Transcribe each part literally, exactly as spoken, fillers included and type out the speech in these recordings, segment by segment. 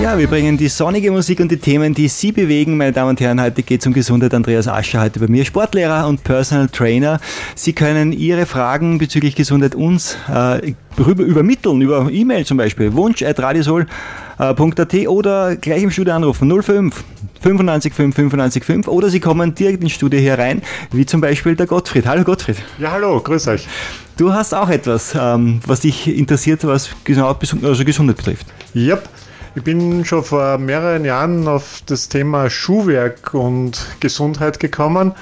Ja, wir bringen die sonnige Musik und die Themen, die Sie bewegen. Meine Damen und Herren, heute geht es um Gesundheit. Andreas Ascher heute bei mir, Sportlehrer und Personal Trainer. Sie können Ihre Fragen bezüglich Gesundheit uns äh, übermitteln, über E-Mail zum Beispiel, wunsch at radiosol punkt a t oder gleich im Studio anrufen, null fünf fünfundneunzig fünf fünfundneunzig fünf, oder Sie kommen direkt ins Studio hier rein, wie zum Beispiel der Gottfried. Hallo Gottfried. Ja, hallo, grüß euch. Du hast auch etwas, ähm, was dich interessiert, was genau also Gesundheit betrifft. Yep. Ich bin schon vor mehreren Jahren auf das Thema Schuhwerk und Gesundheit gekommen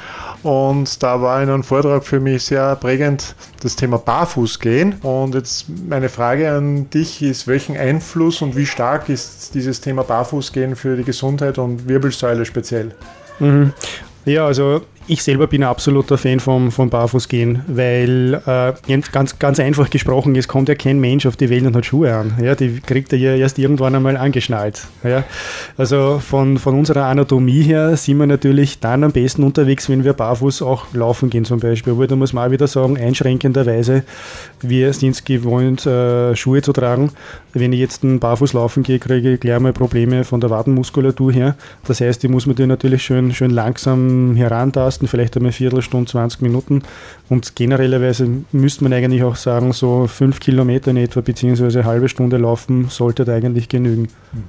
und da war in einem Vortrag für mich sehr prägend das Thema Barfußgehen. Und jetzt meine Frage an dich ist, welchen Einfluss und wie stark ist dieses Thema Barfußgehen für die Gesundheit und Wirbelsäule speziell? Mhm. Ja, also ich selber bin ein absoluter Fan vom, vom Barfußgehen, weil äh, ganz, ganz einfach gesprochen, es kommt ja kein Mensch auf die Welt und hat Schuhe an. Ja, die kriegt er ja erst irgendwann einmal angeschnallt. Ja. Also von, von unserer Anatomie her sind wir natürlich dann am besten unterwegs, wenn wir barfuß auch laufen gehen zum Beispiel. Aber da muss man auch wieder sagen, einschränkenderweise, wir sind es gewohnt, äh, Schuhe zu tragen. Wenn ich jetzt einen Barfuß laufen gehe, kriege ich gleich mal Probleme von der Wadenmuskulatur her. Das heißt, ich muss mir die natürlich schön, schön langsam herantasten, vielleicht einmal eine Viertelstunde, zwanzig Minuten. Und generellerweise müsste man eigentlich auch sagen, so fünf Kilometer in etwa, beziehungsweise eine halbe Stunde laufen, sollte da eigentlich genügen.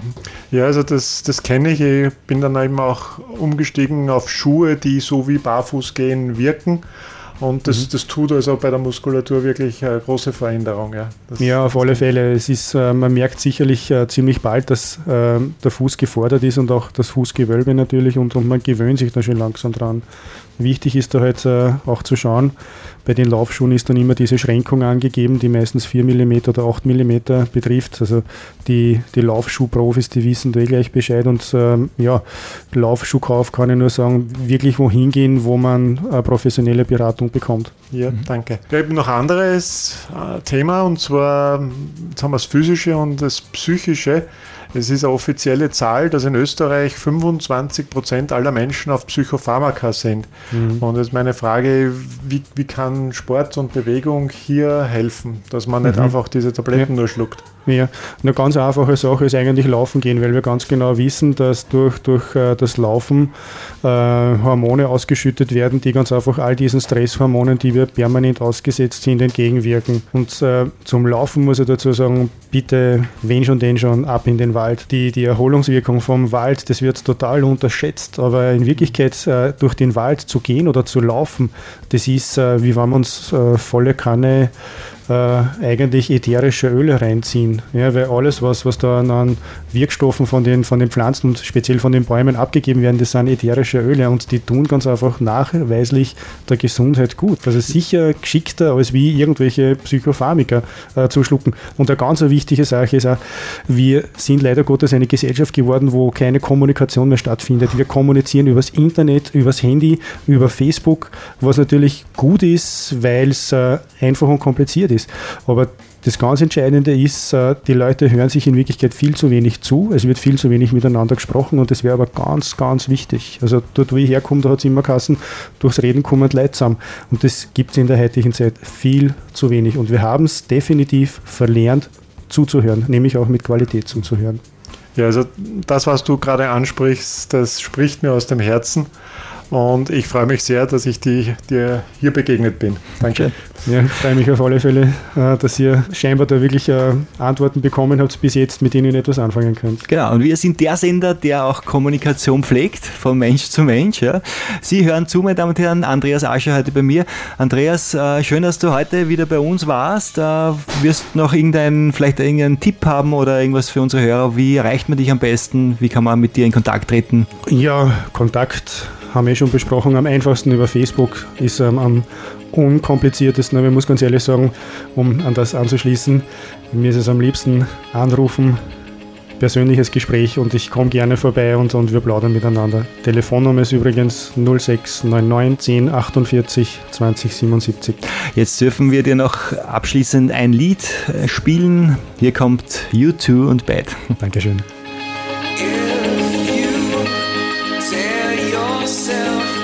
Ja, also das, das kenne ich. Ich bin dann eben auch umgestiegen auf Schuhe, die so wie Barfußgehen wirken. Und das, das tut also bei der Muskulatur wirklich eine große Veränderung. Ja, das, ja auf alle Fälle. Es ist, äh, man merkt sicherlich äh, ziemlich bald, dass äh, der Fuß gefordert ist und auch das Fußgewölbe natürlich und, und man gewöhnt sich da schon langsam dran. Wichtig ist da halt äh, auch zu schauen, bei den Laufschuhen ist dann immer diese Schränkung angegeben, die meistens vier Millimeter oder acht Millimeter betrifft. Also die, die Laufschuhprofis, die wissen da eh gleich Bescheid. Und ähm, ja, Laufschuhkauf kann ich nur sagen, wirklich wohin gehen, wo man eine professionelle Beratung bekommt. Ja, danke. Ich habe noch ein anderes äh, Thema, und zwar, jetzt haben wir das Physische und das Psychische. Es ist eine offizielle Zahl, dass in Österreich fünfundzwanzig Prozent aller Menschen auf Psychopharmaka sind. Mhm. Und jetzt meine Frage, wie, wie kann Sport und Bewegung hier helfen, dass man nicht mhm. einfach diese Tabletten ja. nur schluckt? Ja, eine ganz einfache Sache ist eigentlich Laufen gehen, weil wir ganz genau wissen, dass durch, durch äh, das Laufen äh, Hormone ausgeschüttet werden, die ganz einfach all diesen Stresshormonen, die wir permanent ausgesetzt sind, entgegenwirken. Und äh, zum Laufen muss ich dazu sagen, bitte, wenn schon, denn schon, ab in den Wald. Die, die Erholungswirkung vom Wald, das wird total unterschätzt, aber in Wirklichkeit äh, durch den Wald zu gehen oder zu laufen, das ist, äh, wie wenn wir uns äh, volle Kanne Äh, eigentlich ätherische Öle reinziehen. Ja, weil alles, was, was da an Wirkstoffen von den, von den Pflanzen und speziell von den Bäumen abgegeben werden, das sind ätherische Öle und die tun ganz einfach nachweislich der Gesundheit gut. Also sicher geschickter, als wie irgendwelche Psychopharmaka äh, zu schlucken. Und eine ganz wichtige Sache ist auch, wir sind leider Gottes eine Gesellschaft geworden, wo keine Kommunikation mehr stattfindet. Wir kommunizieren übers Internet, übers Handy, über Facebook, was natürlich gut ist, weil es äh, einfach und kompliziert ist. Aber das ganz Entscheidende ist, die Leute hören sich in Wirklichkeit viel zu wenig zu, es wird viel zu wenig miteinander gesprochen und das wäre aber ganz, ganz wichtig. Also dort, wo ich herkomme, da hat es immer geheißen, durchs Reden kommen Leute zusammen. Und das gibt es in der heutigen Zeit viel zu wenig. Und wir haben es definitiv verlernt, zuzuhören, nämlich auch mit Qualität zuzuhören. Ja, also das, was du gerade ansprichst, das spricht mir aus dem Herzen. Und ich freue mich sehr, dass ich die, dir hier begegnet bin. Danke. Ja, ich freue mich auf alle Fälle, dass ihr scheinbar da wirklich Antworten bekommen habt bis jetzt, mit denen ihr etwas anfangen könnt. Genau, und wir sind der Sender, der auch Kommunikation pflegt, von Mensch zu Mensch. Ja. Sie hören zu, meine Damen und Herren, Andreas Ascher heute bei mir. Andreas, schön, dass du heute wieder bei uns warst. Wirst du noch irgendeinen, vielleicht irgendeinen Tipp haben oder irgendwas für unsere Hörer? Wie erreicht man dich am besten? Wie kann man mit dir in Kontakt treten? Ja, Kontakt haben wir schon besprochen, am einfachsten über Facebook ist ähm, am unkompliziertesten, aber ich muss ganz ehrlich sagen, um an das anzuschließen, mir ist es am liebsten anrufen, persönliches Gespräch und ich komme gerne vorbei und, und wir plaudern miteinander. Telefonnummer ist übrigens null sechs neun neun zehn achtundvierzig zwanzig siebenundsiebzig. Jetzt dürfen wir dir noch abschließend ein Lied spielen. Hier kommt U zwei und Bad. Dankeschön. If you tell yourself